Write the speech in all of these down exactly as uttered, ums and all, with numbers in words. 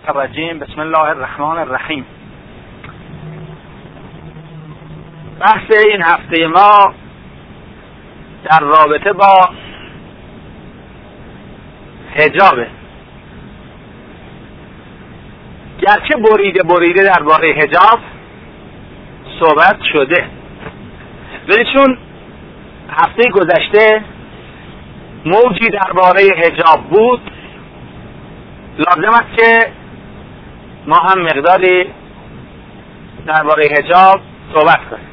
الرجیم. بسم الله الرحمن الرحیم. بحث این هفته ما در رابطه با حجابه. گرچه بریده بریده درباره حجاب صحبت شده، ولی چون هفته گذشته موجی درباره حجاب بود، لازم است که ما هم مقداری درباره حجاب صحبت کنیم.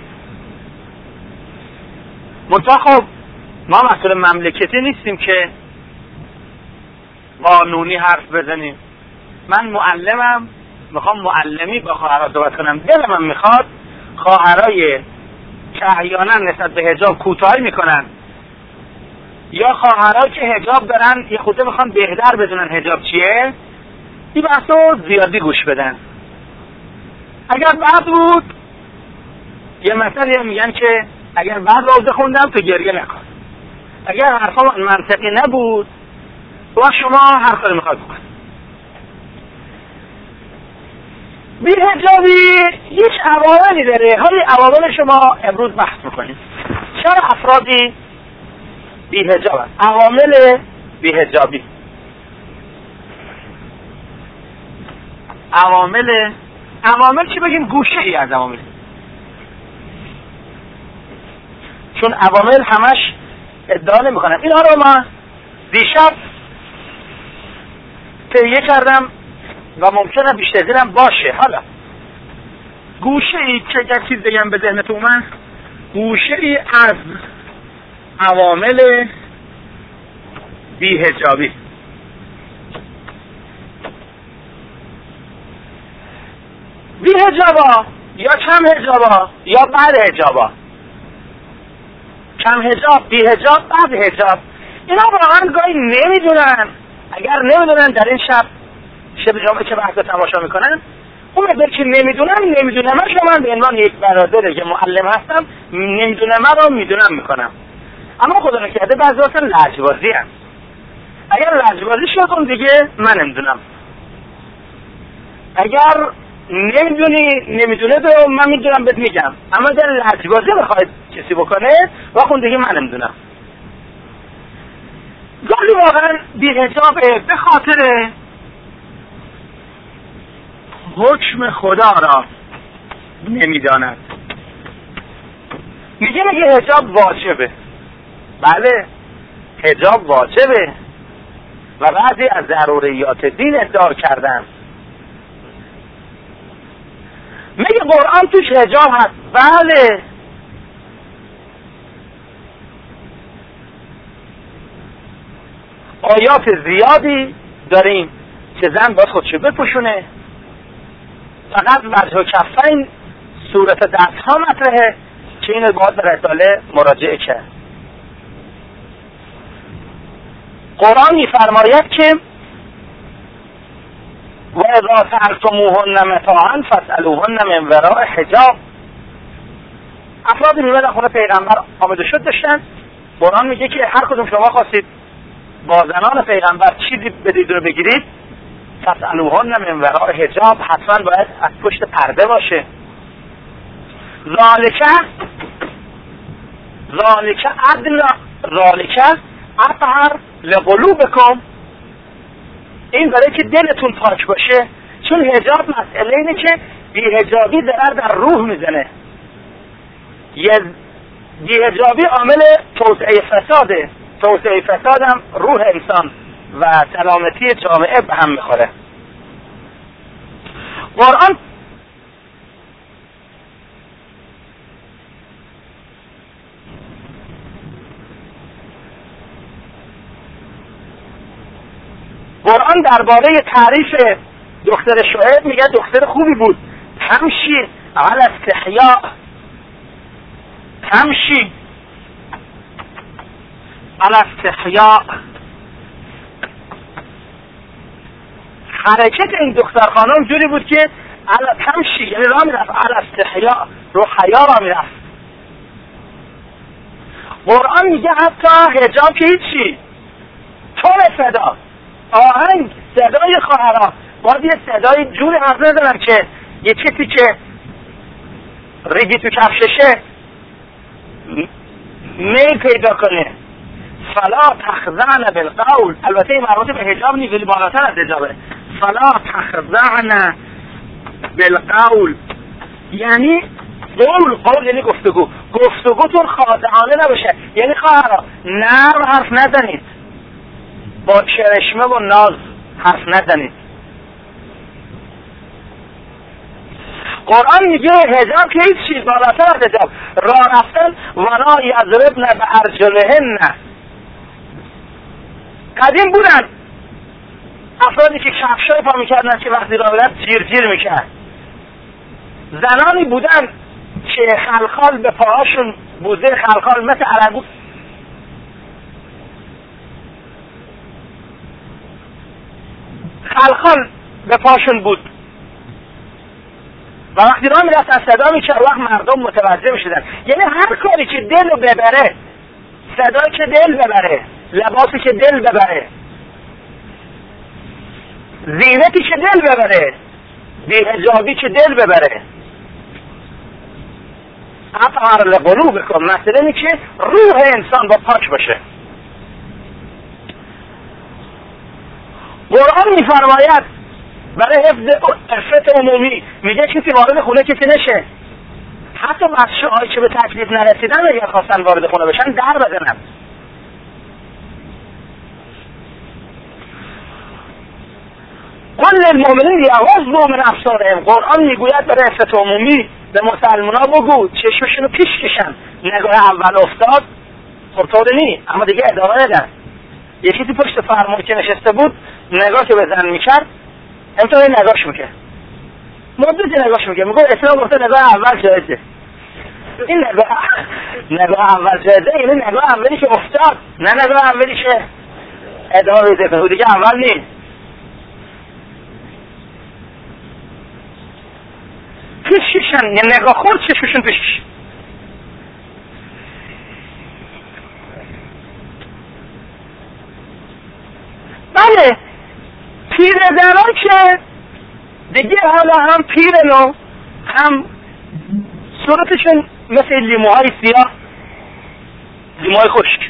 منتها خب ما مسئول مملکتی نیستیم که قانونی حرف بزنیم. من معلمم، میخوام معلمی با خواهرها صحبت کنم. دلم هم میخواد خواهرای که احیانا نسبت به حجاب کوتاهی میکنن یا خواهرایی که حجاب دارن یه خورده میخوان بهتر بدونن حجاب چیه، این بحثو زیادی گوش بدن. اگر بعد بود یه مثلی میگن که اگر بعد روزه خوندم تو گریه نکن. اگر حرفا منطقی نبود و شما هر کاری میخواد بکن. بی‌حجابی هیچ عواملی داره. حالی عوامل شما امروز بحث میکنیم. چرا افرادی بی‌حجاب هست؟ عوامل بی‌حجابی، عوامل عوامل چی بگیم؟ گوشه ای از عوامل، چون عوامل همش ادعا نمیکنن. اینا رو ما دیشب تهیه کردم و ممکنه بیشتر دیرم باشه. حالا گوشه ای که اگر چیز بگم به ذهنت اومد، گوشه ای از عوامل بی‌حجابی. بی‌حجابا یا کم حجابا یا بعد حجابا، کم حجاب، بی‌حجاب، بعد حجاب، اینا واقعا گاهی نمیدونن. اگر نمیدونن در این شب شب جمعه که بحث تماشا میکنن، اون مقدار که نمیدونن نمیدونم من به عنوان یک برادر که معلم هستم نمیدونم رو میدونم میکنم. اما خدا نکرده بعضی وقتا لجبازی هست. اگر لجبازی شد اون دیگه من نمیدونم. اگر نمیدونی نمیدونه تو من میدونم بهت میگم، اما در لجبازی بخواید کسی بکنه و اون دیگه من نمیدونم. گاهی واقعا بی‌حجابه به خاطر حکم خدا را نمیداند. میگه میگه حجاب واجبه. بله حجاب واجبه و بعضی از ضروریات دین ادعا کردن. میگه قرآن توش حجاب هست. بله آیات زیادی داریم که زن باید خودشو بپوشونه. فقط وجه و کفین صورت دست ها مطرحه که اینو باید به رساله مراجعه کرد. قرآن میفرماید که و اذا سألتموهن متاعا فاسألوهن من وراء حجاب. افرادی میمدن خونه پیغمبر آمده شد داشتن. قرآن میگه که هر کدوم شما خواستید با زنان پیغمبر چیزی بدید رو بگیرید، فاسألوهن من وراء حجاب، حتما باید از پشت پرده باشه. ذالک ذالک ادنا ذالک اطهر لقلوبکم. این برای که دلتون پاک باشه، چون حجاب مسئله اینه که بی‌حجابی ضرر در روح میزنه. یه بی‌حجابی عامل توسعه فساده. توسعه فساد هم روح انسان و سلامتی جامعه به هم میخوره. قرآن قرآن درباره تعریف دختر شعیب میگه دختر خوبی بود. تمشی علی استحیاء، تمشی علی استحیاء. حرکت این دختر خانم جوری بود که علی تمشی، یعنی راه میرفت، علی استحیاء، رو حیا راه میرفت. قرآن میگه حتی حجاب که هیچی، تون صدا، آهنگ، صدای خواهرها باید یه صدای جوری حرف نزنم که یه کسی که ریگی تو کفششه میل پیدا کنه. فلا تخضعن بالقول، البته این مربوط به حجاب نیست ولی بالاتر از حجابه. فلا تخضعن بالقول یعنی قول، قول یعنی گفتگو، گفتگوتون خاضعانه نباشه، یعنی خواهرها نرم حرف نزنید، با چرشمه و ناز حرف نزنید. قرآن میگه حجاب که هیچ چیز بالاتر از حجاب، راه رفتن ولا یضربن بارجلهن. قدیم بودن افرادی که کفشای پا میکردن که وقتی راه میرن جیر جیر میکرد. زنانی بودن که خلخال به پاهاشون بوزه خلخال مثل علنگو خلخال به پاشون بود و وقتی راه میرفتن صدا میکرد، وقت مردم متوجه میشدن. یعنی هر کاری که دل رو ببره، صدایی که دل ببره، لباسی که دل ببره، زینتی که دل ببره، بی‌حجابی که دل ببره، اطهر لقلوبکم، مثلا اینه که روح انسان با پاک باشه. قرآن میفرماید برای حفظ عفت عمومی میگه کسی وارد خونه کسی نشه، حتی بچه‌هایی که به تکلیف نرسیدن اگر خواستن وارد خونه بشن در بزنن. قل للمؤمنین یغضوا من ابصارهم، قرآن میگوید برای عفت عمومی به مسلمان‌ها بگو چشمشون رو پیش کشن. نگاه اول افتاد خب طور نی، اما دیگه ادامه ندن. یکی تو پشت فرمون که نشسته بود نگاه که به زن میکرد امتحان نگاهش میکرد، مدتی نگاهش میکرد، میگه اسلام گفته نگاه اول جایزه. این نگاه نگاه اول جایزه یعنی نگاه اولی که افتاد، نه نگاه اولی که ادامه بده کنه، دیگه اول نیست. پیششن یه نگاه خورد چشمشون پیشش. بله پیرزنان که دیگه حالا هم پیرن و هم صورتشون مثل لیموهای سیاه، لیموهای خشک،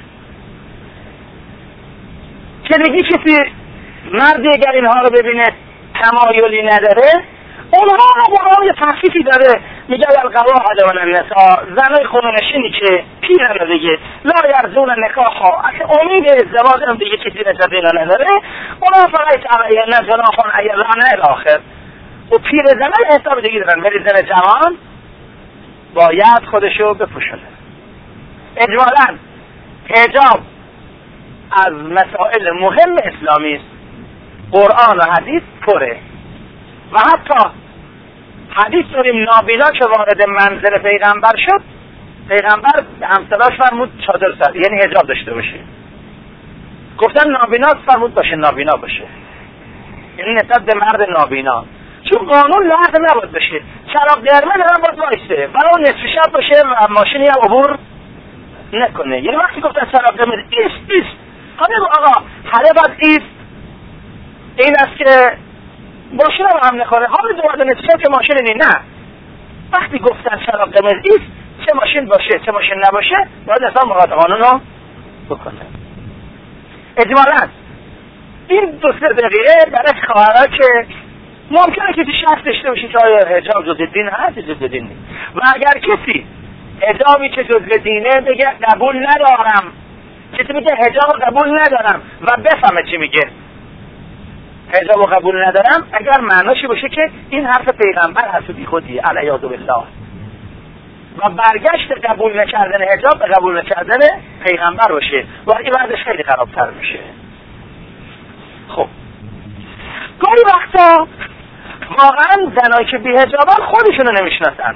که دیگه کسی مردی اگر اینها رو ببینه تمایلی نداره، اونها قرآن یه تخفیفی داره، میگه القواعد من النساء، زنای خونه‌نشینی که پیرن دیگه لا یرجون نکاحا، اصلا امید ازدواج هم دیگه کسی نسبت اینا نداره، اونها فقط علیهن جناح ایضاءن الاخر. و پیرزنان حساب دیگه دارن، ولی زن جوان باید خودشو بپوشونه. اجمالاً حجاب از مسائل مهم اسلامی است، قرآن و حدیث پره. و حتی حدیث داریم نابینا که وارد منزل پیغمبر شد، پیغمبر به همسراش فرمود چادر سر، یعنی حجاب داشته باشه. گفتن نابینا فرمود باشه نابینا باشه، یعنی نسبت به مرد نابینا، چون قانون لغو نباید بشه. چراغ قرمز هم باید وایسته برای اون نصف شب باشه و ماشینی هم عبور نکنه. یعنی وقتی گفتن چراغ قرمز ایست ایست، حالا آقا حالا باید ایست، این است که ماشین رو هم نکنه، حالا دوباره نتیجه که ماشین نی، نه، وقتی گفتن چراغ قرمز ایست، چه ماشین باشه چه ماشین نباشه باید اصلا مراعات قانون رو بکنه. اجمالاً این دو سه دقیقه برای خواهرها که ممکنه کسی شک داشته باشه که آیا حجاب جزء دین هست جزء دین نیست، و اگر کسی حجابی که جزء دینه بگه قبول ندارم، کسی میگه حجاب قبول ندارم و بفهمه چی میگه حجاب قبول ندارم، اگر معناش باشه که این حرف پیغمبر حرف بی خودی علیه بالله، و برگشت قبول نکردن حجاب به قبول نکردن پیغمبر باشه و این بعدش خیلی خرابتر میشه. خب گاهی وقتا واقعا زنایی که بی حجابن خودشونو نمیشناسن،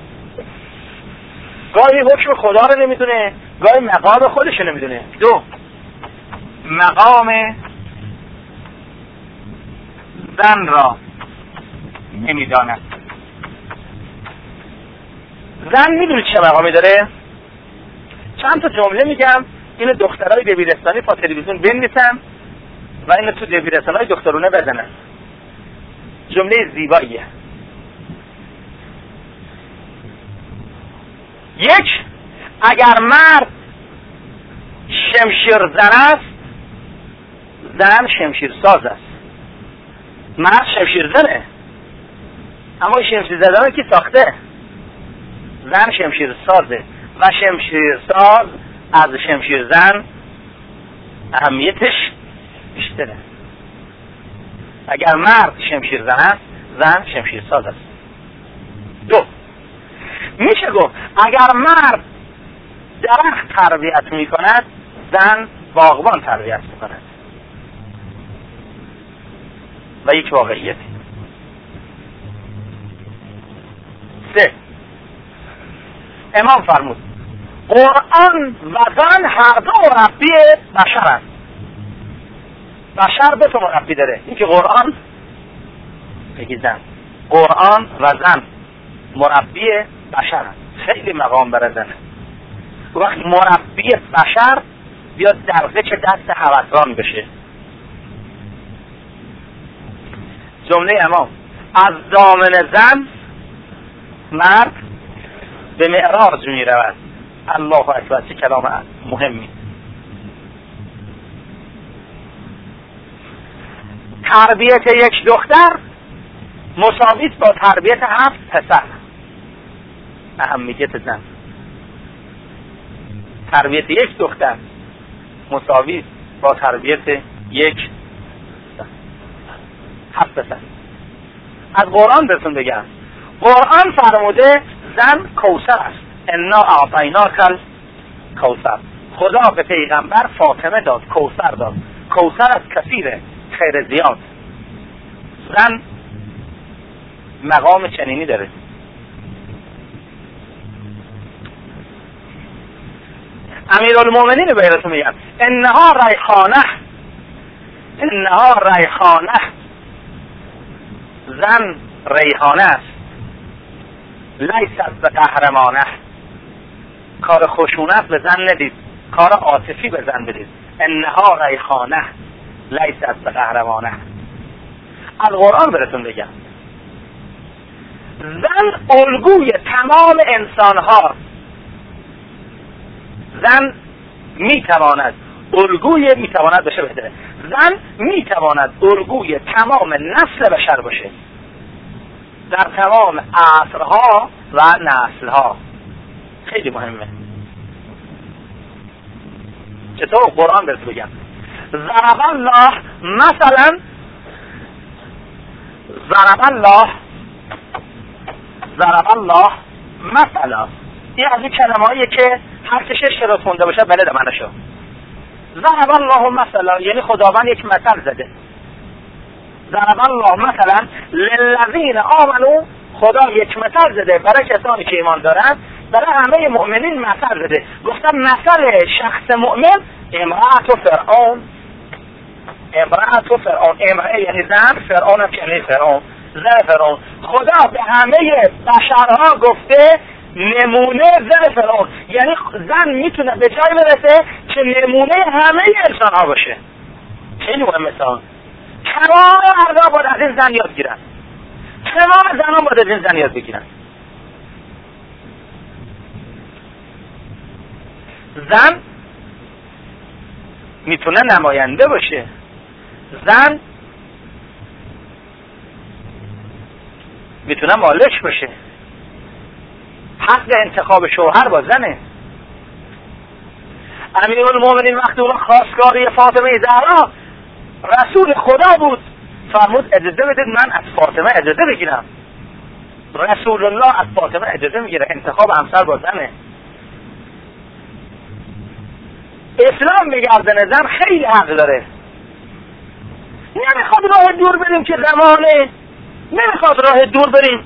گاهی حکم خدا رو نمیدونه، گاهی مقام خودشو نمیدونه. دو، مقام زن را نمیداند. زن میدونی چه مقامی داره؟ چند تا جمله میگم، اینو دخترای دبیرستانی پا تلویزیون بنویسن و اینو تو دبیرستانای دخترونه بزنن. جمله زیباییه. یک، اگر مرد شمشیر زن است، زن شمشیر ساز است. مرد شمشیر زنه، اما شمشیر زدن رو کی ساخته؟ زن شمشیر سازه و شمشیر ساز از شمشیر زن اهمیتش بیشتره. اگر مرد شمشیر زن است، زن شمشیر ساز است. دو، میشه گفت اگر مرد درخت تربیت می کند، زن باغبان تربیت می کند. و یک واقعیتی. سه، امام فرمود قرآن و زن هر دو مربی بشر است. بشر دو تا مربی داره، این که قرآن بگی زن، قرآن و زن مربی بشر است. خیلی مقام برای زنه. وقت مربی بشر بیاد در چه دست هوسران بشه. جمله امام از دامن زن مرد به معراج می رود. الله اکبر، چه کلام مهمی. تربیت یک دختر مساویت با تربیت هفت پسر. اهمیت زن. تربیت یک دختر مساویت با تربیت یک هفت پسر. از قرآن بهتون بگم، قرآن فرموده زن کوثر است. انا اعطیناک الکوثر. خدا به پیغمبر فاطمه داد، کوثر داد. کوثر از کثیره، خیر زیاد. زن مقام چنینی داره. امیرالمومنین به بهتون میگم انها ریحانه، انها ریحانه. زن ریحانه است، لیست به قهرمانه. کار خشونت به زن ندید، کار عاطفی به زن بدید. انها ریحانه لیست به قهرمانه. از قرآن براتون بگم زن الگوی تمام انسان ها. زن میتواند الگوی میتواند بشه بهتره زن میتواند الگوی تمام نسل بشر باشه، در تمام عصرها و نسلها. خیلی مهمه. چطور؟ قرآن برات بگم ضرب الله مثلا، ضرب الله ضرب الله مثلا. این از این کلمه هایی که هر که شش کلاس خونده باشه بلده منشو. ضرب الله مثلا یعنی خداوند یک مثل زده. ضرب الله مثلا للذین آمنوا، خدا یک مثل زده برای کسانی که ایمان دارن، برای همه مؤمنین مثل زده. گفتم مثل شخص مؤمن امرأت فرعون. امرأت فرعون، امرأه یعنی زن، فرعون هم یعنی فرعون، زن فرعون. خدا به همه بشرها گفته نمونه زن فرعون، یعنی زن میتونه به جای برسه که نمونه همه انسان ها باشه. خیلی مهمه. مثلا تمام مردا باید از این زن یاد گیرن، تمام زنان باید از این زن یاد بگیرن. زن میتونه نماینده باشه، زن میتونه مالک باشه. حق انتخاب شوهر با زنه. امیرالمومنین وقتی اون خواستگاری فاطمه زهرا رسول خدا بود، فرمود اجازه بدید من از فاطمه اجازه بگیرم. رسول الله از فاطمه اجازه میگیره. انتخاب همسر با زنه. اسلام میگردن زن خیلی حق داره. نمیخواد راه دور بریم که زمانه، نمیخواد راه دور بریم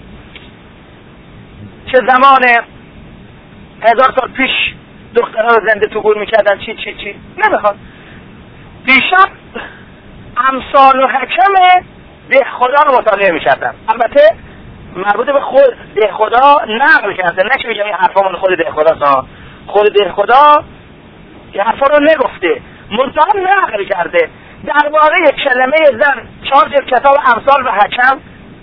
که زمان هزار سال پیش دخترها رو زنده تو گور میکردن چی چی چی نمیخواد. دیشب امثال و حکم ده خدا رو مطالعه میکردن. البته مربوط به خود ده خدا نقل کردن، نشه بگم این حرفا مال خود ده خدا. خود ده خدا این حرفا رو نگفته، منتها نقل کرده. درباره کلمه زن چهار جلد کتاب امثال و حکم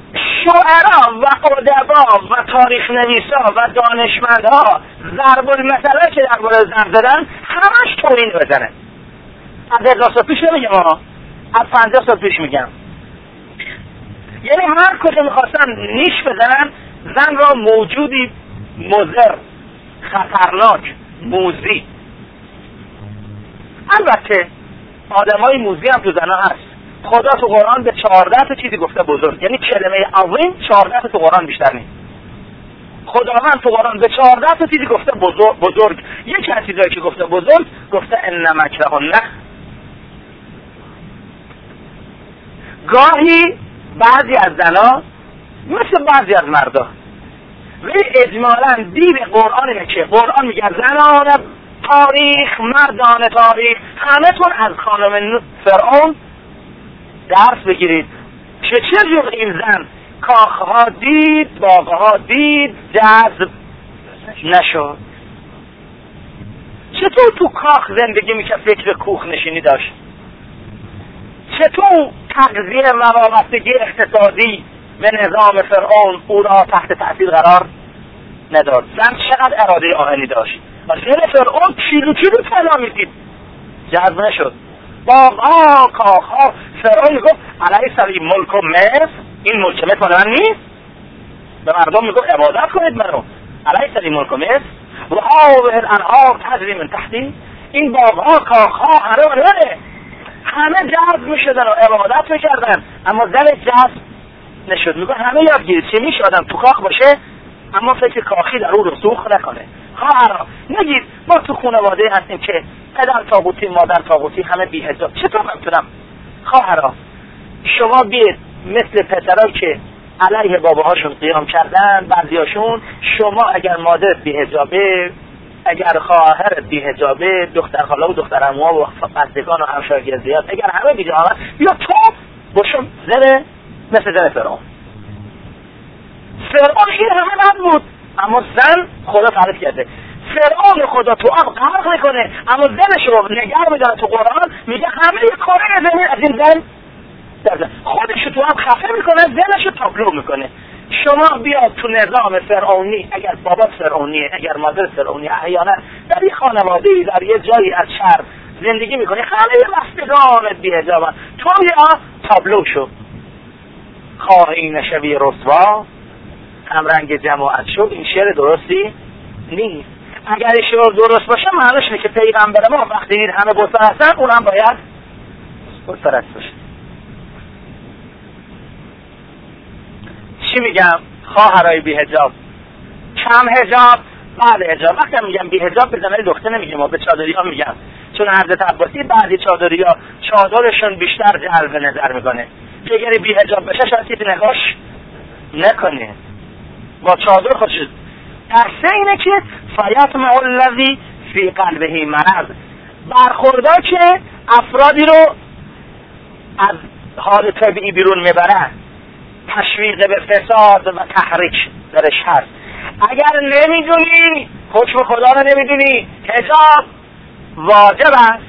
شعرا و ادبا و تاریخ نویسا و دانشمندها ضرب المثل که در مورد زن زدن همش توهین بزنه. از هزار سال پیش نمیگم ها، از پنجاه سال پیش میگم. یعنی هر کجا میخواستن نیش بزنن زن را موجودی مضر، خطرناک، موذی. البته آدمای موذی هم تو زنها هست. خدا تو قرآن به چهارده تا چیزی گفته بزرگ، یعنی کلمه عظیم چهارده تا تو قرآن بیشتر نیست. خداوند تو قرآن به چهارده تا چیزی گفته بزرگ, بزرگ. یکی از چیزایی که گفته بزرگ گفته ان مکرهن. گاهی بعضی از زنها مثل بعضی از مردا، ولی اجمالاً دین قرآن اینه که قرآن میگه زنان تاریخ، مردان تاریخ، همه تون از خانم فرعون درس بگیرید که چجور این زن کاخها دید، باغها دید، جذب نشد. چطور تو کاخ زندگی میکرد فکر کوخ نشینی داشت؟ چطور تغذیه و وابستگی اقتصادی به نظام فرعون او را تحت تأثیر قرار نداد؟ زن چقدر اراده آهنی داشت و زن فرعون کیلو کیلو طلا میدید، جذب نشد. باغها، کاخها، فرعون میگفت الیس لی ملک مصر، این ملک مصر مال من نیست؟ به مردم میگفت عبادت کنید منو، الیس لی ملک مصر و هذه الانهار تجری من تحتی، این باغها، کاخها همه مال منه. همه جذب میشدن و عبادت میکردن، اما زن جذب نشد. میگه همه یاد گیرید چه میشه آدم تو کاخ باشه اما فکر کاخی در او رسوخ نکنه. خواهرها نگید ما تو خانواده هستیم که پدر طاغوتی، مادر طاغوتی، همه بی حجاب. چطور میتونم؟ خواهرها شما بیاید مثل پسرایی که علیه باباهاشون قیام کردن، بعضیاشون، شما اگر مادر بی حجابه، اگر خواهر بی حجابه، دختر خاله و دختر عموها و قصدگان و همشاگردیات اگر همه بی حجابه، بیا تو باشون زن مثل زن فرعون. فرعون این همه من بود اما زن خدا تعریف کرده. فرعون خدا تو آب غرق میکنه اما زنش رو نگه میداره. تو قرآن میگه همه یک کاره زمین از این زن در خودش تو آب خفه میکنه، زنش رو تابلو میکنه. شما بیاد تو نظام فرعونی، اگر بابا فرعونیه، اگر مادر فرعونی، احیانا در این خانواده‌ای در یه جایی از شهر زندگی میکنی، همه مستگان بی‌حجابن، تو یا تابلو شو. خواهی نشوی رسوا هم رنگ جماعت شد. این شعر درستی نیست. اگر این شعر درست باشه معنیش اینه که پیغمبر ما وقتی دید همه بت پرستن اون هم باید بت پرست باشه. چی میگم؟ خواهرای بی حجاب، کم حجاب، بعد حجاب. وقتی میگم بی حجاب به زنای دختر نمیگم، ما به چادری ها میگم، چون حضرت عباسی بعضی چادری ها چادرشون بیشتر جلب نظر میکنه. اگر بی حجاب بشه شاید کسی نگاش نکنه، با چادر خودش. درسته اینه که فیطمع الذی فی قلبه مرض، برخوردها که افرادی رو از حال طبیعی بیرون میبرن، تشویق به فساد و تحریک درش هست. اگر نمیدونی حکم خدا رو نمیدونی، حجاب واجب است.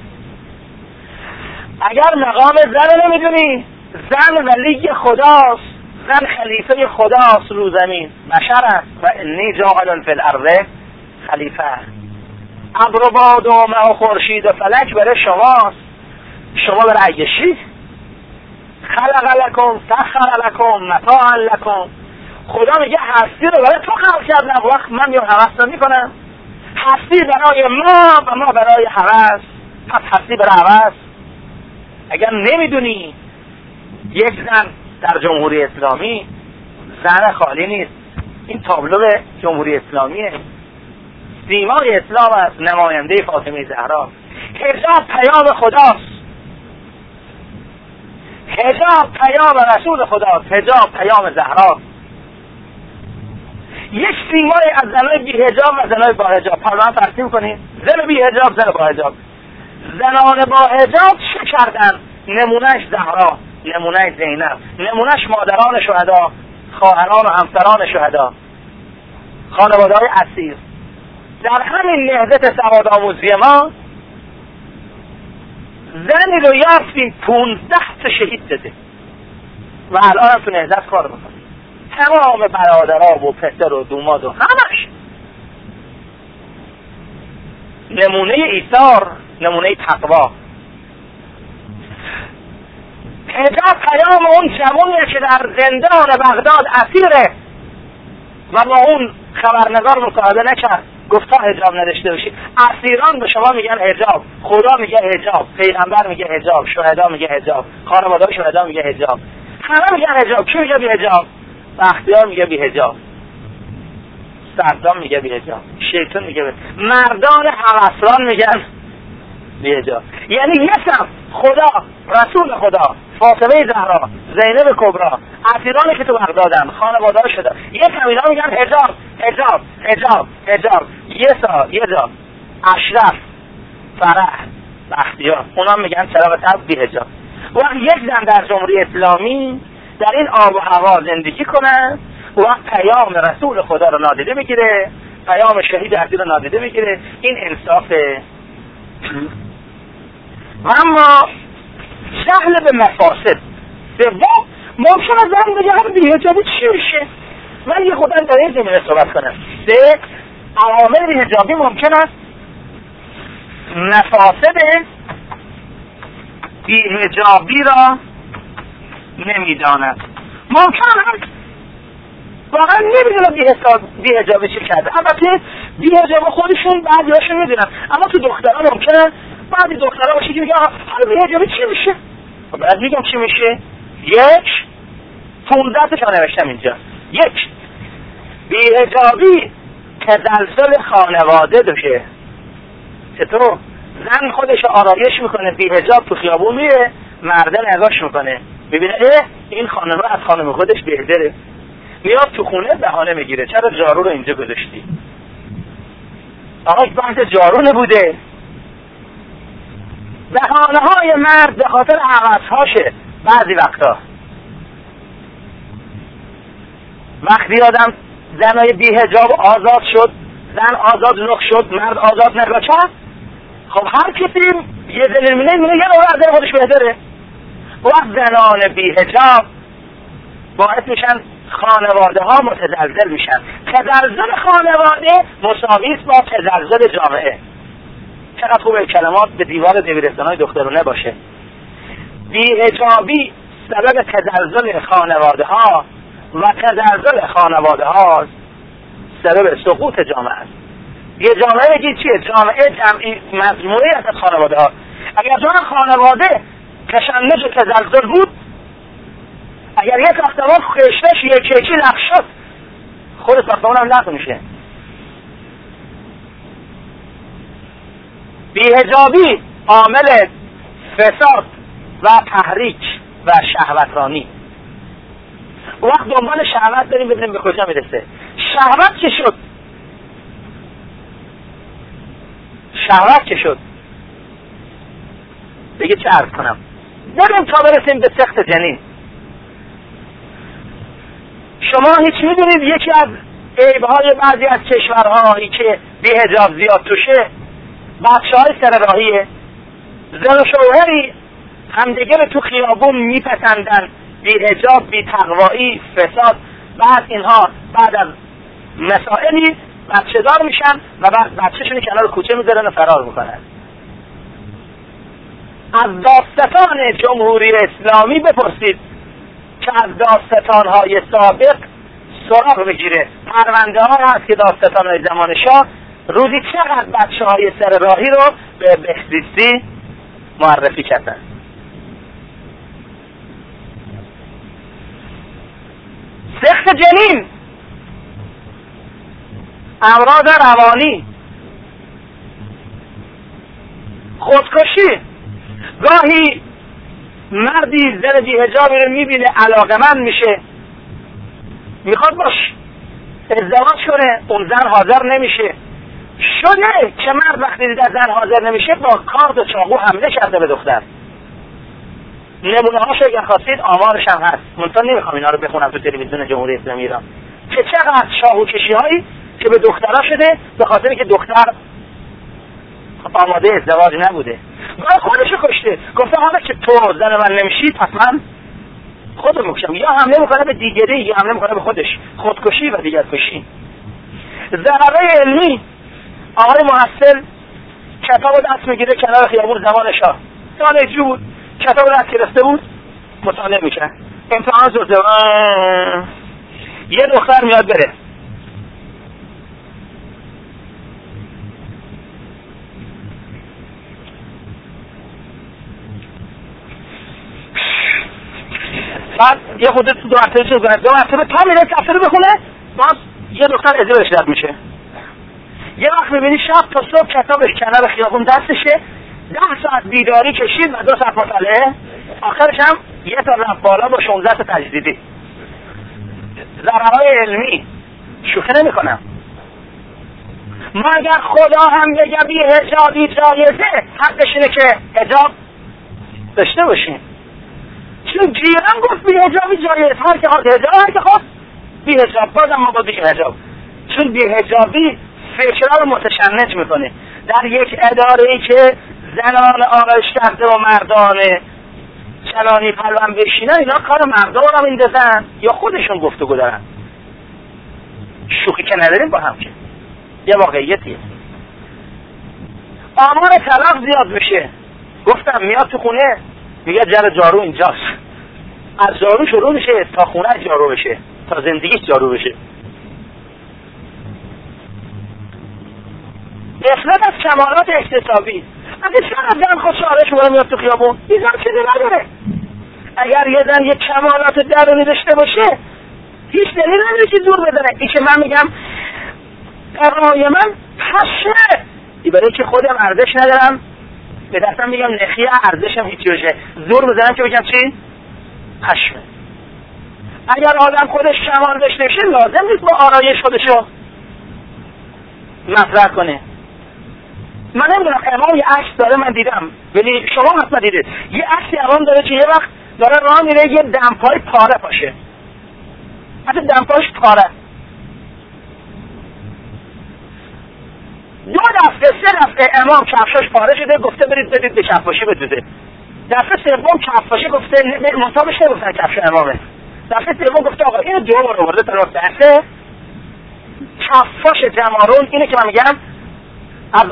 اگر مقام زن رو نمیدونی، زن ولی خداست، زن خلیفه خداست رو زمین، بشر است. و انی جاعل فی الارض خلیفه. ابر و باد و مه و خورشید و فلک برای شماست، شما برای عیشی. خلق لکم سخر لکم متاعا لکم. خدا میگه هستی رو برای تو خلق کردم، وقت من میام هوس رو میکنم. هستی برای ما و ما برای هوس، پس هستی برای هوس. اگر نمیدونی یک زن در جمهوری اسلامی زن خالی نیست، این تابلو جمهوری اسلامیه، سیمای اسلام است، نماینده فاطمه زهرا. حجاب پیام خداست، حجاب پیام رسول خداست، حجاب پیام زهرا. یک سیمای از زنای بی حجاب و زنای با حجاب پرمان ترسیم کنید. زن بی حجاب، زن با حجاب. زنان با حجاب چه کردن؟ نمونهش زهرا، نمونهش زینب، نمونهش مادران شهدا، خواهران و همسران شهدا، خانواده های اسیر. در همین نهضت سواد آموزی ما زنی رو یافتیم پونزده تا شهید داده. و الان هم تو نهضت کار میکنه. تمام برادرها و پسر و دوماد و همش نمونه ایثار، نمونه تقوا. حجاب پیام اون جوانیه که در زندان بغداد اسیره و با اون خبرنگار مصاحبه نکرد، گفت تا حجاب نداشته باشی. اسیران به شما میگن حجاب، خدا میگه حجاب، پیغمبر میگه حجاب، شهدا میگه حجاب، خانواده شهدا میگه حجاب، همه میگن حجاب. کی میگه بی حجاب؟ بختیار میگه بی حجاب، صدام میگه بی حجاب، شیطان میگه بی. مردان هوسران میگن بی حجاب. یعنی یسم خدا، رسول خدا، فاطمه زهرا، زینب کبرا، اسیرانی که تو بغدادن، خانواده شده، یک همینا میگن حجاب حجاب حجاب حجاب. یه سا یه جا اشرف، فرح، بختیار، اونا میگن چرا تب بی حجاب. وقت یک زن در جمهوری اسلامی در این آب و هوا زندگی کنه، وقت پیام رسول خدا رو نادیده میگیره، پیام شهید عزیز رو نادیده میگیره، این انصافه. و اما جهل به مفاسد. سوم، ممکن است زن بگه هم بی‌حجابی چی میشه؟ من یه خودم در این زمینه صحبت کنم. سه، عوامل بی‌حجابی ممکن است مفاسد بی‌حجابی را نمیداند. ممکن است واقعا نمیدونم بی‌حجابی چی کرده. البته بی‌حجاب خودشون بعضی هاشون میدونن، اما تو دخترها ممکنه بعضی دخترها باشه که میگه حالا بی‌حجابی چی میشه؟ خب از میگم چی میشه؟ یک، پونزده تا نوشتم اینجا. یک، بی‌حجابی تزلزل خانواده داشته. چطور؟ زن خودش آرایش میکنه بی‌حجاب تو خیابون میره، مرده نگاش میکنه، میبینه اه این خانم از خانم خودش بهتره، میاد تو خونه بهانه میگیره چرا جارو رو اینجا گذاشتی؟ آقا بحث جارو نبوده، بهانه های مرد به خاطر عوض هاشه. بعضی وقتا وقتی آدم زنای بی حجاب آزاد شد، زن آزاد نخ شد، مرد آزاد نگاه کرد، خب هر کسی یه زنی میله میله یه رو از خودش بهتره. وقت زنان بی حجاب باعث میشن خانواده ها متزلزل میشن. تزلزل خانواده مساویست با تزلزل جامعه. چقدر خوبه کلمات به دیوار دبیرستان‌های دخترونه باشه. بی‌حجابی سبب تزلزل خانواده ها و تزلزل خانواده ها سبب سقوط جامعه است. یه جامعه بگید چیه؟ جامعه جمعی مجموعه از خانواده ها. اگر جان خانواده تشنج و تزلزل بود، اگر یک ساختمان خشتش یک یکی لغو شد، خود ساختمان هم لغو میشه. بی‌حجابی عامل فساد و تحریک و شهوترانی. وقت دنبال شهوت داریم ببینیم به کجا میرسه. شهوت چه شد؟ شهوت چه شد؟ بگه چه عرض کنم؟ بریم تا برسیم به سخت جنین. شما هیچ میدونید یکی از عیبهای بعضی از کشورهایی که بی‌حجاب زیاد توشه بچه های سر راهیه. زن و شوهری همدیگه رو تو خیابون میپسندن، بی‌حجاب، بی‌تقوایی، فساد. بعد اینها بعد از مسائلی بچه دار میشن و بعد بچه‌شون کنار کوچه میذارن و فرار میکنن. از دادستان جمهوری اسلامی بپرسید که از دادستان‌های سابق سراغ بگیره. پرونده ها هست که دادستان‌های زمان شاه روزی چقدر بچه های سر راهی رو به بهزیستی معرفی کردن. سخت جنین، امراض روانی، خودکشی. گاهی مردی زن بی‌حجابی رو میبینه علاقمند میشه، میخواد باش ازدواج کنه، اون زن حاضر نمیشه. شده که مرد وقتی دیده زن حاضر نمیشه با کارد و چاقو حمله کرده به دختر. نمونه هاشو اگر خواستید آمارش هم هست، منتها نمیخوام اینا رو بخونم تو تلویزیون جمهوری اسلامی ایران که چقدر چاقو کشی هایی که به دخترها شده به خاطر که دختر آماده ازدواج نبوده. بعد خودشو کشته، گفته حالا که تو زن من نمیشی پس من خودم میکشم، یا حمله میکنه به دیگری یا حمله میکنه به خودش، خودکشی و دیگر کشی. ضربه علمی، آقای محصل کتاب دست میگیره کنار خیابون زمان شاه، دانشجو بود، کتاب دست گرفته بود مطالعه میکنه، امتحان شده، یه دختر میاد بره بعد یه خودت تو دو مرتبه چیز کنه، دو مرتبه تا میره کفتر بخونه، باز یه دختر ازی بهش رد میشه. یه وقت میبینی شب تا صبح کتابش کنار خیابون دستشه، ده ساعت بیداری کشید و دو ساعت مطالعه، آخرش هم یه تا رفت بالا با شانزده تا تجدیدی. ضررهای علمی شوخی نمی کنم. مگر خدا هم بگه بی حجابی جایزه، حقش اینه که حجاب داشته باشین. چون جیران گفت بی حجابی جایز، هر که خواست حجاب، هر که خواست بی حجاب، بازم ما با بی حجاب. چون بی حجابی فکرها رو متشنج میکنه. در یک اداره ای که زنان آرایش کرده و مردانه چلانی پلوان بشینن، اینا کار مردان رو میندازن یا خودشون گفتگو دارن. شوخی که نداریم با هم، که یه واقعیتیه. آمار طلاق زیاد بشه، گفتم میاد تو خونه میگه جر جارو اینجاست، از جارو شروع میشه تا خونه جارو بشه، تا زندگیش جارو بشه. غفلت از کمالات اکتسابی. اگه چند زن خود شعارش مورا میاد تو خیابون، این زن چیزی نداره. اگر یه زن یک کمالات درونی داشته باشه، هیچ دلیل نداره که دور بداره. این که من میگم برای من پشه، این برای که خودم ارزش ندارم، به دستم میگم نخیه ارزشم هیچی باشه، زور بزنم که بگم چی؟ پشمه. اگر آدم خودش کمال داشته باشه، لازم نیست با آرایش خودشو مطرح کنه. من نمیدونم، امام یه عکس داره من دیدم، ولی شما حتما دیدید، یه عکسی امام داره که یه وقت داره راه میره، یه دمپای پاره پاشه، حتی دمپایش پاره، دو دفعه سه دفعه امام کفشاش پاره شده، گفته برید بدید به کفاشی بدوده. دفعه سوم کفاشی گفته مصابش نگفتن کفش امامه، دفعه سوم گفته آقا اینو دور رو برده طرف دسته. کفاش جمارون اینه که من میگم از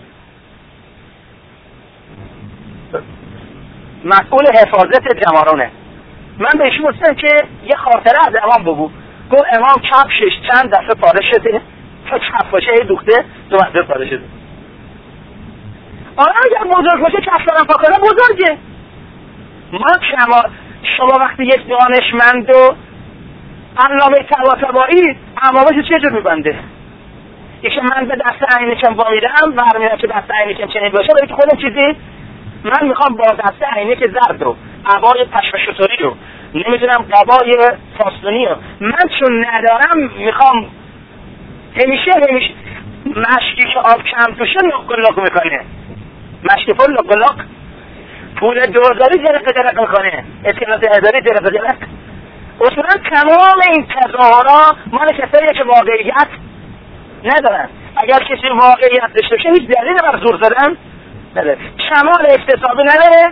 مسئول حفاظت جمارونه. من بهش گفتم که یه خاطره از امام بگو. گفت امام کفشش چند دفعه پاره شده تا کفاشه دوخته دو دفعه پاره شده. آره اگر بزرگ باشه کفش دارم پاکنه بزرگه. ما شما شما وقتی یک دانشمند و علامه طباطبایی امامش چه جور میبنده؟ یکی من به دست عینکم وامیدم برمیدم که دست عینکم چنین باشه، برای که خودم چیزی من میخوام با دست عینک زرد رو، عبای پشم شطوری رو، نمیدونم قبای فاستونی رو، من چون ندارم میخوام همیشه همیشه مشکی که آب کم توشه لق لق میکنه، مشکی پول لق لق، پول دوزاری جرق جرق میکنه، اسکنات هزاری جرق جرق. اصولا تمام این تظاهرها مال کساییه که واقعیت ندارن. اگر کسی واقعیت داشته باشه هیچ دلیلی برای زور زدن نداره. کمال اکتسابی نداره.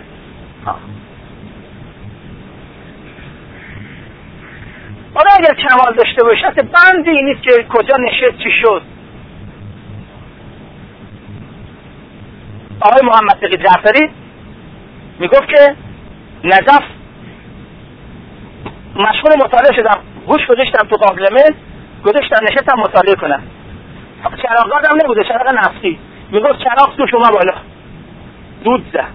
آره اگر کمال داشته باشه اصلا بندی نیست که کجا نشست چی شد. آقای محمد تقی جعفری میگفت که نجف مشغول مطالعه شدم، گوش گذاشتم تو قابلمه، گذاشتم نشستم مطالعه کنم. چراغ هم نبوده، چراغ نفتی. میگفت چراغ توش اومد بالا، دود زد،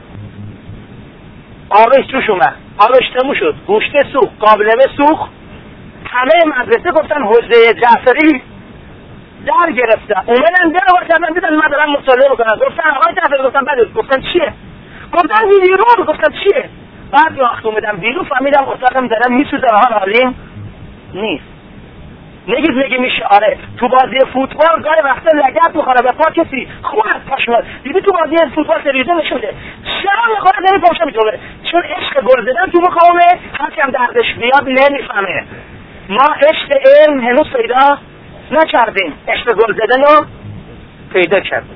آبش توش اومد، آبش تموم شد، گوشته سوخت، قابلمه سوخت. همه مدرسه گفتن حوزه جعفری در گرفتن. اومدن در آورد کردن دیدن من دارم مطالعه بکنم. گفتن آقای جعفری، گفتم بله. گفتن چیه؟ گفتن بیرون. گفتن چیه؟ بعد وقت اومدم بیرون فهمیدم استادم دارم میسوزه و حال حالیم نیست. نگید نگی میشه. آره تو بازی فوتبال گاهی وقتا لگد میخوره به پا کسی خوب از پاش میاد. دیدی تو بازی فوتبال تلویزیون نشده شرم میخوره نمی پاشه میتونه، چون عشق گل زدن تو مقامه هرچی هم دردش بیاد نمیفهمه. ما عشق علم هنوز پیدا نکردیم، عشق گل زدن رو پیدا کردیم.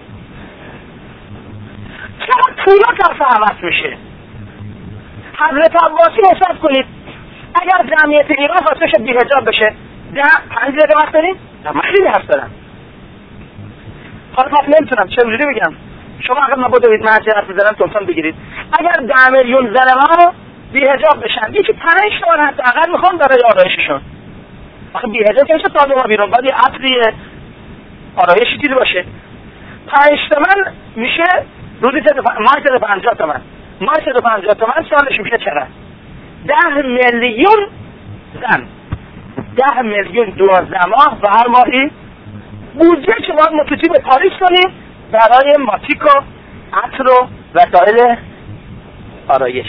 چرا طولا طرف عوض میشه؟ حضرت عباسی حساب کنید اگر جمعیت ایران خواسته شه بی‌حجاب بشه ده پنج دقیقه وقت داریم؟ من خیلی حرف دارم. حالا پس نمیتونم چجوری بگم؟ شما اگر مبادا بید من هرچی حرف میزنم تونتون بگیرید. اگر ده میلیون زن ما بی‌حجاب بشن یکی پنج تا حداقل میخوام برای آرایششون. آخه بی‌حجاب که میشه تا ما بیرون باید یه عطری آرایشی دیده باشه. پنج تومن میشه روزی ماه صد و پنجاه تومن. ماه صد و پنجاه تومن سالش میشه چقدر؟ ده میلیون زن. ده میلیون دوازده ماه و هر ماهی بودجه که باید متوجه به پاریس کنیم برای ماتیک و عطر و وسایل آرایش.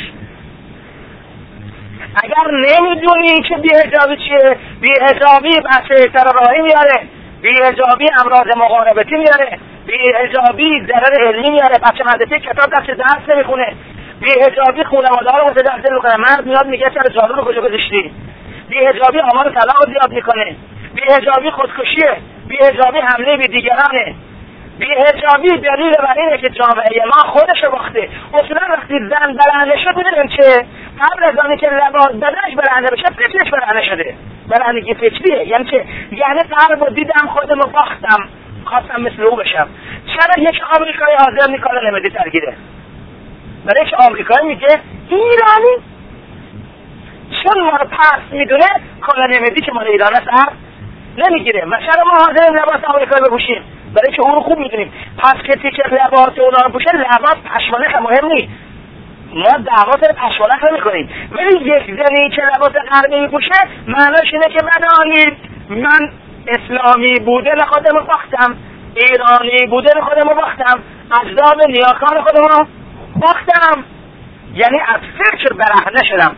اگر نمیدونی که بی‌حجابی چیه، بی‌حجابی بچه راهی میاره، بی‌حجابی امراض مقاربتی میاره، بی‌حجابی ضرر علمی میاره، بچه مدرسه کتاب دست درس نمیخونه، بی‌حجابی خانواده‌ها رو متدخل میکنه، مرد میاد میگه چرا جادو رو کجا گذاشتی، بی‌حجابی آمار طلاق زیاد میکنه، بی‌حجابی خودکشیه، بی‌حجابی حمله به دیگرانه، بی‌حجابی دلیل بر اینه که جامعه ما خودش باخته. اصولا وقتی زن برهنه شد میدونیم چه قبل از آنی که لباس بدنش برهنه بشه فکرش برهنه شده. برهنگی فکریه یعنی چه؟ یعنی قرب و دیدم خودم رو باختم خواستم مثل او بشم. چرا یک آمریکایی حاضر نیکالا نمیدی ترگیره؟ برای یک آمریکایی میگه ایرانی چون ما رو پس میدونه کالا نمیدی که مال ایران است نمیگیره و چرا ما حاضر لباس آمریکایی بپوشیم؟ برای که اون رو خوب میدونیم. پس کسی که لباس اونا رو پوشه لباس پشمانه مهم نیست، ما دعوا سر پشمانه نمی کنیم. ولی یک زنی که لباس غربی میپوشه معناش اینه که بدانید من اسلامی بوده خودمو باختم، ایرانی بوده خودمو باختم، اجداد نیاکان خودمو باختم، یعنی از فکر برهنه شدم.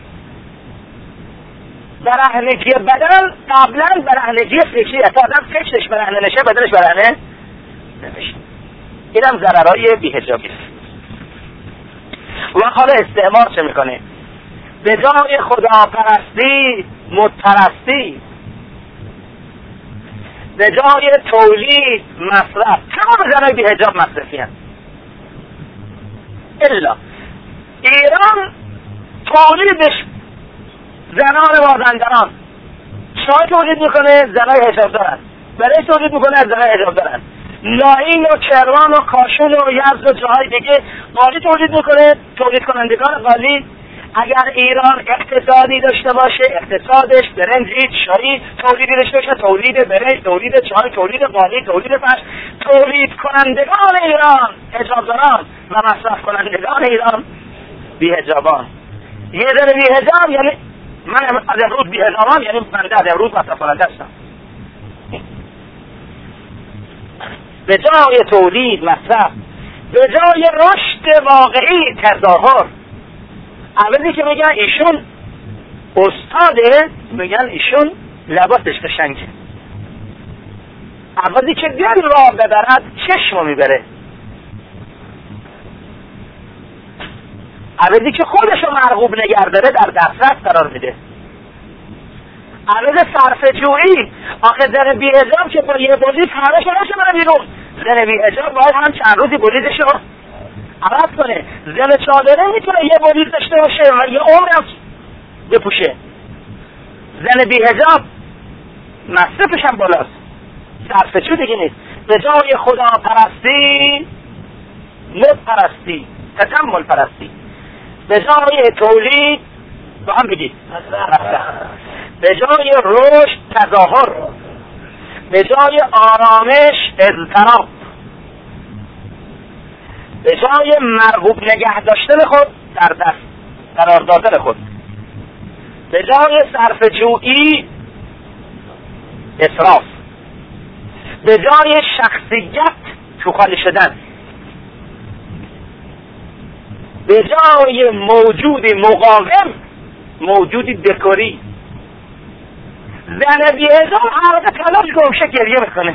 برهنگی بدن قبلا برهنگی فکری است. آدم فکرش برهنه نشه بدنش برهنه نمیشه. اینم ضررهای بی‌حجابی است. و حالا استعمار چه میکنه؟ به جای خداپرستی مدپرستی، به جای تولید مصرف. تمام زنای بی‌حجاب مصرفی هست الا ایران تولیدش زنان مازندران، چای تولید میکنه زنای حجاب دارن، برای تولید میکنه از زنای حجاب دارن، لاین و کرمان و کاشون و یزد و جاهای دیگه قالی تولید میکنه، تولید کنندگان قالی. اگر ایران اقتصادی داشته باشه اقتصادش برنج چای تولیدی داشته باشه، تولید برنج، تولید چای، تولید قالی، تولید فرش، تولید کنندگان ایران حجابداران و مصرف کنندگان ایران بی‌حجابان. یه ذره بی‌حجاب یعنی من از امروز بی‌حجابم، یعنی بنده از امروز مصرف کننده هستم. به جای تولید مصرف، به جای رشد واقعی تظاهر. اولی که میگن ایشون استاده میگن ایشون لباسش قشنگه. اولی که دل را ببرد چشم میبره. اولی که خودشو مرغوب نگه داره در دسترس قرار میده. اولی صرفه جویی. آخه زن بی‌حجاب که با یه بلیط همه شما نشه بره بیرون. زن بی‌حجاب باید هم چند روزی بلیطشو عوض کنه. زن چادره میتونه یه بلیط داشته باشه و یه عمرم بپوشه. زن بی‌حجاب مصرفش هم بالاست، صرفه جو دیگه نیست. به جای خدا پرستی مد پرستی، تکمل پرستی، به جای تولید با هم بگید به جای رشد تظاهر، به جای آرامش اضطراب، به جای مرغوب نگه داشتن خود در دست قرار دادن خود، به جای صرفه جویی اسراف، به جای شخصیت توخالی شدن، به جای موجودی مقاوم موجودی دکوری. زن بی‌حجاب هر وقت تلاش گمشه گریه میکنه.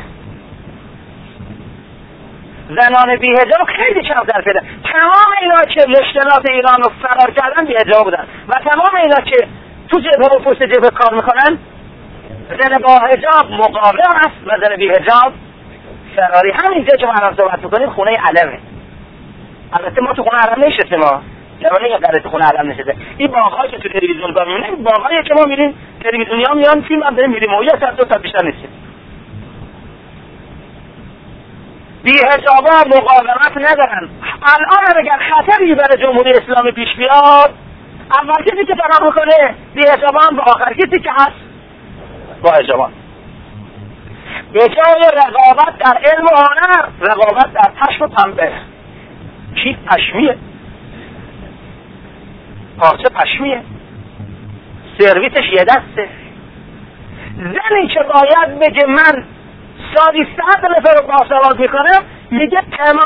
زنان بی‌حجاب خیلی کمتر پیدا. تمام اینا که مشکلات ایران رو فرار کردن بی‌حجاب بودن و تمام اینا که تو جبهه و پشت جبهه کار میکنن زن با حجاب مقاوم است و زن بی‌حجاب فراری. همینجا که ما الان صحبت میکنیم خونه علمه. البته ما تو خونه علم نشستیم، ما جوانه یه قرار تو خونه علم نشده. این باغ‌هایی که تو تلویزیون با میبینیم این باغ‌هایی که ما میریم تلویزیونیا میان فیلم هم داریم میریم و یه ساعت دو ساعت بیشتر نیستیم. بی‌حجابا مقاومت ندارن. الان اگر خطری برای جمهوری اسلامی پیش بیاد اول کسی که فرار میکنه بی‌حجابا هم با آخر کسی که هست با حجابا. به جای رقابت در علم و هنر رقابت در پشم و پنبه. کی پشمیه؟ پارچه پشمیه، سرویسش یه دسته. زنی که باید بگه من سادی صد نفر رو باسواد میکنم میگه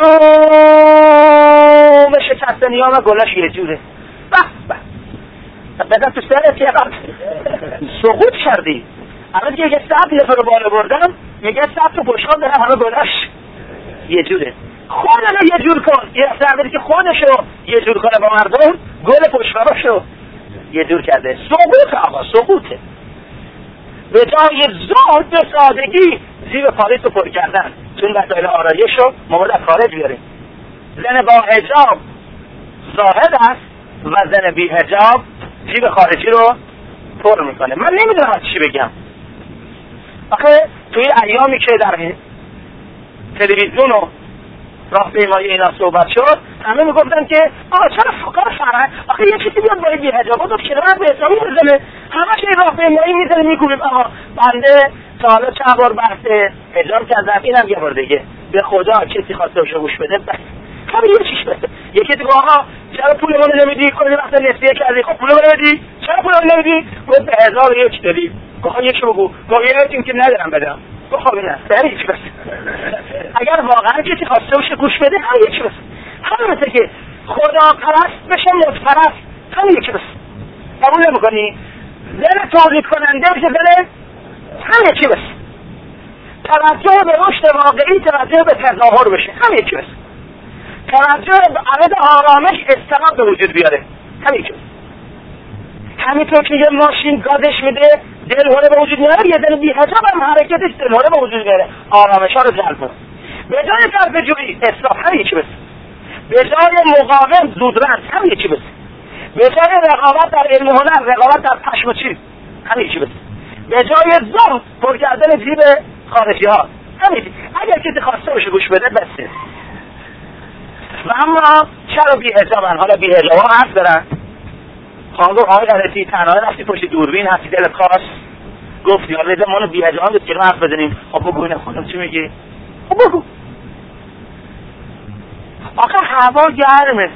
تمام شکست نیام گلش یه جوره. بس بس بزن تو سرت یه قبل سقوط کردی. اما دیگه یه صد نفر رو بالا بردم میگه صد تو بشقاب دارم همه گلش یه جوره. خودنو یه جور کن. یه سرداری که خودشو یه جور کنه با مردم گل پشتوارشو یه جور کرده. سقوط آقا سقوطه. به جای زهد به سادگی زیر پاریس رو پر کردن چون وسایل آرایش رو ما باید از خارج بیاریم. زن با حجاب زاهد است و زن بی حجاب جیب خارجی رو پر میکنه. من نمیدونم از چی بگم. آخه توی ایامی که در تلویزیون و راهپیمایی اینا صحبت شد همه میگفتن که آقا چرا فقط فرهنگ آخه یه چیزی بیاد برای بی حجابا تو کنار به حسابی بزنه همش این راهپیمایی میزنه میگویم آقا بنده تا حالا چند بار بحث حجاب کردم اینم یه بار دیگه به خدا کسی خواسته باشه گوش بده بس همین یه چیش بده. یکی دیگه آقا چرا پول منو نمیدی کلی وقت نسیه کردی خب پول منو نمیدی چرا پول منو نمیدی گفت به هزار و یک داری گفت یکشو بگو گفت یه که ندارم بدم خب نه سریع بس. اگر واقعا کسی خواسته باشه گوش بده هم یکی بس. همین مثل که خدا پرست بشه مد پرست هم یکی بس. قبول نمیکنی؟ زن تولید کننده بشه زن هم یکی بس. توجه به رشد واقعی توجه به تظاهر بشه هم یکی بس. توجه به عدد آرامش استقام به وجود بیاره هم یکی بس. همینطور که یه ماشین گازش میده دلهوره به وجود میاره یه دل بی حجاب هم حرکتش دلهوره به وجود میاره آرامش ها رو جلب کنه. به جای جلب جویی اصلاح هم یکی بس. به جای مقاوم زودرس هم یکی بس. به جای رقابت در علم هنر رقابت در پشم و چیز هم یکی بس. به جای زهد پر کردن جیب خارجی ها هم یکی. اگر کسی خواسته باشه گوش بده بسه. و اما چرا بی حجابن؟ حالا بی حجاب ها حرف دارن. خانگو آقای غلطی تنها رفتی پشت دوربین هستی دلت خواست گفتی حالا ایده مانو بی حجاب هم که ما حرف بزنیم. خب بگو اینه خودم چی میگی؟ خب بگو. آخه هوا گرمه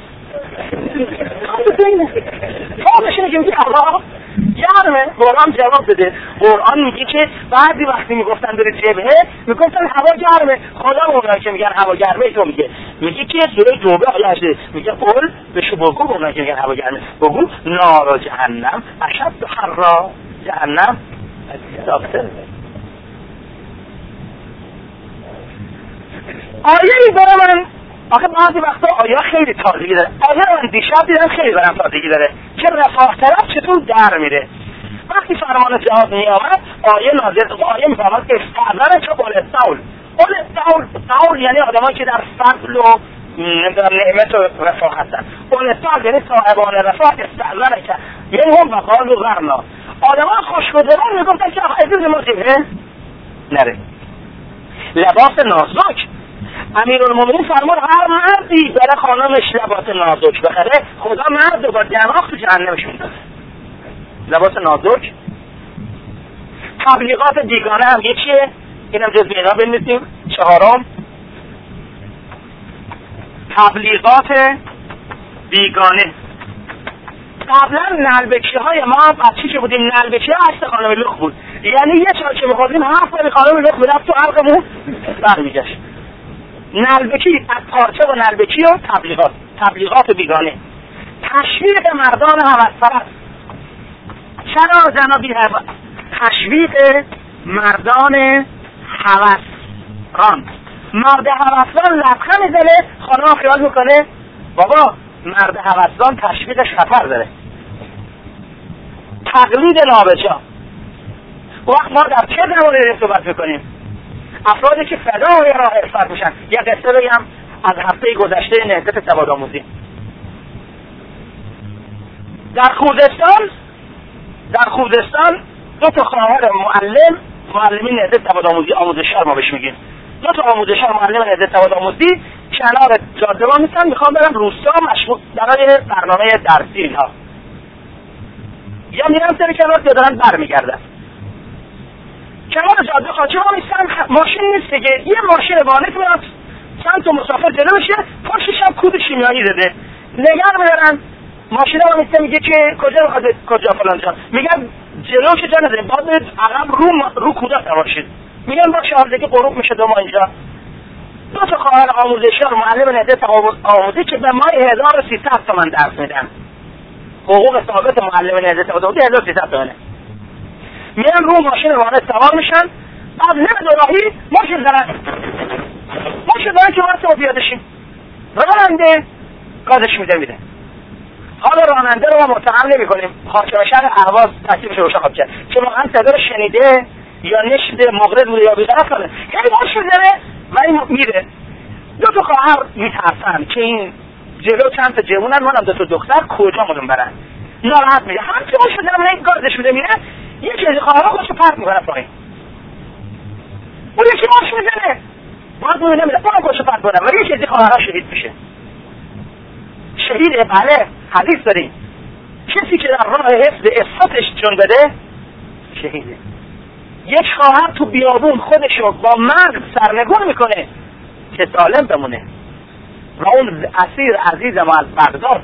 تا بشه نگه میگه هوا گرمه. قرآن جواب بده. قرآن میگه که بعضی وقتی میگفتن داره جبهه میگفتن هوا گرمه. خدا اونایی که میگن هوا گرمه تو میگه میگه که سوره توبه آیه هشت میگه قول بهش بگو اونایی که میگن هوا گرمه بگو نار جهنم اشد حرا جهنم داکتر. آیه ای برای من آخه بعضی وقتا آیه خیلی تازگی داره. آیه من دیشب دیدم خیلی برام تازگی داره که رفاه طرف چطور در میره. وقتی فرمان جهاد می آمد آیه نازل آیه می فرماد که استعذر چه قول استول قول استول استول یعنی آدمایی که در فضل و نعمت و رفاه هستن. قول استول یعنی صاحبان رفاه استعذر که یعنی هم وقال و غرنا آدمان خوشگذران میگفتن که اجازه ما جبهه نره. لباس نازک امیرالمومنین فرمود هر مردی برای خانمش لباس نازک بخره خدا مرد رو با دماغ تو جهنمش میندازه. لباس نازک. تبلیغات بیگانه هم یکیه اینم جز بینا بنویسیم. چهارم تبلیغات بیگانه. قبلا نلبکی های ما بچی که بودیم نلبکی ها عکس خانم لخ بود یعنی یه چای که میخوردیم حرف کنی خانم لخ بود تو حلقمون برمیگشت. نلبکی از پارچه و نلبکی و تبلیغات تبلیغات بیگانه. تشویق مردان هوس‌پرست. چرا جنابی هوا تشویق مردان هوسران؟ مرد هوسران لبخند میزنه خانم خیال میکنه بابا مرد هوسران تشویقش خطر داره. تقلید نابجا. وقت ما در چه زمانی صحبت میکنیم؟ افرادی که فدای راه عرفت میشن. یه قصه بگم از هفته گذشته نهضت سوادآموزی. در خوزستان در خوزستان دو تا خواهر معلم معلمین نهضت سوادآموزی آموزشگر ما بهش میگیم، دو تا آموزشگر معلم نهضت سوادآموزی کنار جاده وا میستن، میخوان برن روستا مشغول برای برنامه درسی اینها، یا میرن سر کنار یا دارن برمیگردن. کنار جاده خاچه ها میستن، ماشین نیست دیگه، یه ماشین وانت میاد چند تا مسافر جلو بشه، پشتش هم کود شیمیایی داده، نگر میدارن ماشین ها میسته، میگه که کجا بخواد کجا فلان جا، میگن جلوش جا نداریم باید عقب رو رو کودا سوارشید، میگن باشه حاضر غروب میشه دو ما اینجا. دو تا خواهر آموزشگر معلم نهضت آموزی که به ماه هزار و سیصد تومان درس میدن، حقوق ثابت معلم نهضت آموزی هزار و سیصد تومانه، میرن رو ماشین وانت سوار میشن، بعد نمه دوراهی ماشین زنن ماشین زنن که وقت ما بیادشیم، راننده گازش میده میده. حالا راننده رو ما متهم نمی کنیم، حاکم شهر اهواز تصیبش روشن خواهد کرد که واقعا صدا رو شنیده یا نشده، مغرض بوده یا بی‌طرف کنه، خیلی ماشین زنه و این میره. دو تا خواهر میترسن که این جلو چند تا جوونن، منم دو تا دختر، کجا مدون برن، ناراحت میگه هر کی ماشین زنه من گازش میده میره، یکی از خواهرها خودشو پرت میکنه پایین، اون یکی ماشین زنه باید میبینه میده اونم خودشو پرت کنه و یکی از خواهرها شهید میشه. شهیده، بله حدیث داریم، کسی که در راه حفظ عفتش جون بده شهیده. یک خواهر تو بیابون خودشو با مرگ سرنگون میکنه که سالم بمونه و اون اسیر عزیز ما از بغداد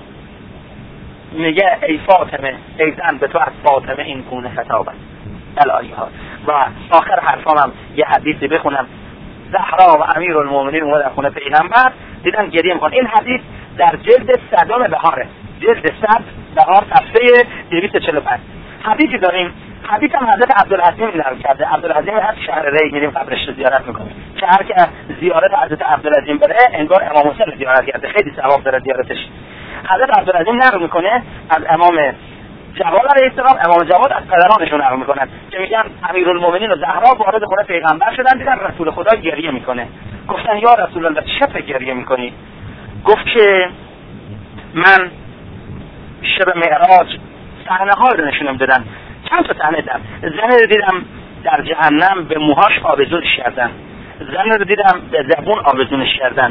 میگه ای فاطمه، ای زن به تو از فاطمه این گونه خطاب است الهی ها. و آخر حرفام یه حدیثی بخونم، زهرا و امیر المؤمنین اومد در خونه پیغمبر، دیدن گریه میکنن. این حدیث در جلد صدام بهاره، جلد صد بهار صفحه دویست و چهل و پنج. حدیثی داریم، حدیث هم حضرت عبدالعظیم نقل کرده. عبدالعظیم هر شهر ری میریم قبرش رو زیارت میکنیم، که هر که زیارت حضرت عبدالعظیم بره انگار امام حسین رو زیارت کرده، خیلی ثواب داره زیارتش. حضرت عبدالعظیم نقل میکنه از امام جواد علیه السلام، امام جواد از پدرانشون نقل میکنن که میگن امیرالمومنین و زهرا وارد خونه پیغمبر شدن، دیدن رسول خدا گریه میکنه، گفتن یا رسول الله چه گریه میکنی؟ گفت که من شب معراج صحنه ها رو نشونم دادن، چند تا صحنه دیدم، زن رو دیدم در جهنم به موهاش آویزونش کردن، زن رو دیدم به زبون آویزونش کردن،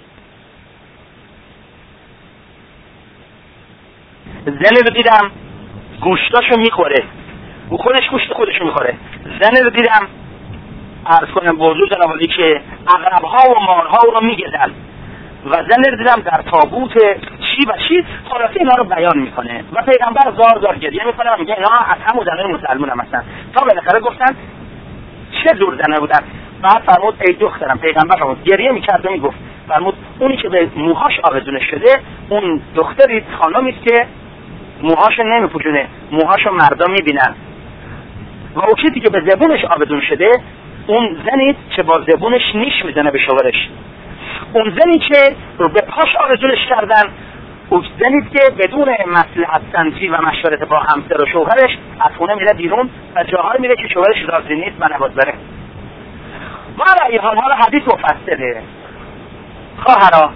زن رو دیدم گوشتاشو میخوره، او خودش گوشت خودشو میخوره، زن رو دیدم عرض کنم بوضوع جنابالی که عقربها و مارها رو میگزن، و زن رو دیدم در تابوت چی و چی، خلاصه اینا رو بیان میکنه و پیغمبر زار زار گریه میکنه و میگه اینا از همون زنای مسلمان هم هستن، تا بالاخره گفتن چه جور زنه بودن. بعد فرمود ای دخترم، پیغمبر فرمود گریه میکرد و میگفت، فرمود اونی که به موهاش آویزون شده اون دختری خانمی است که موهاشو نمیپوشونه، موهاشو مردا میبینن، و اون کسی که به زبونش آویزون شده اون زنی که با زبونش نیش میزنه به شوهرش، اون زنی که به پاش آویزونش کردن، اون زنی که بدون مصلحت سنجی و مشورت با همسر و شوهرش از خونه میره بیرون و جاهای میره که شوهرش راضی نیست و نباید بره. ما رأی حال حال حدیث مفصله. خواهرا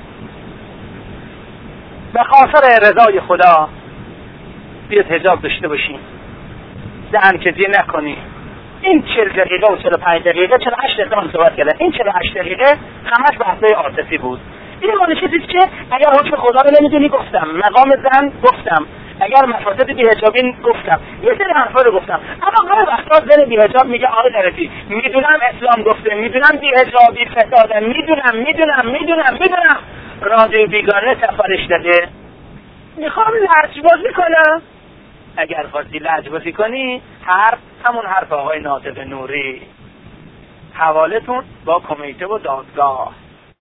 به خاطر رضای خدا بیاد حجاب داشته باشیم، دهن کجی نکنی. این چهل دقیقه و چهل و پنج دقیقه چهل و هشت دقیقه من صحبت کردم، این چهل و هشت دقیقه همش بحثای عاطفی بود. این مال چیزی که اگر حکم خدا رو نمیدونی گفتم، مقام زن گفتم، اگر مفاسد بی‌حجابی گفتم، یه سری حرفا رو گفتم. اما گاهی وقتا زن بی‌حجاب میگه آقای طرفی میدونم اسلام گفته، میدونم بی‌حجابی فساده، میدونم میدونم میدونم میدونم رادیو بیگانه سفارش داده، میخوام لجبازی کنم. اگر خواستی لجبازی کنی، حرف همون حرف آقای ناطق نوری، حوالتون با کمیته و دادگاه.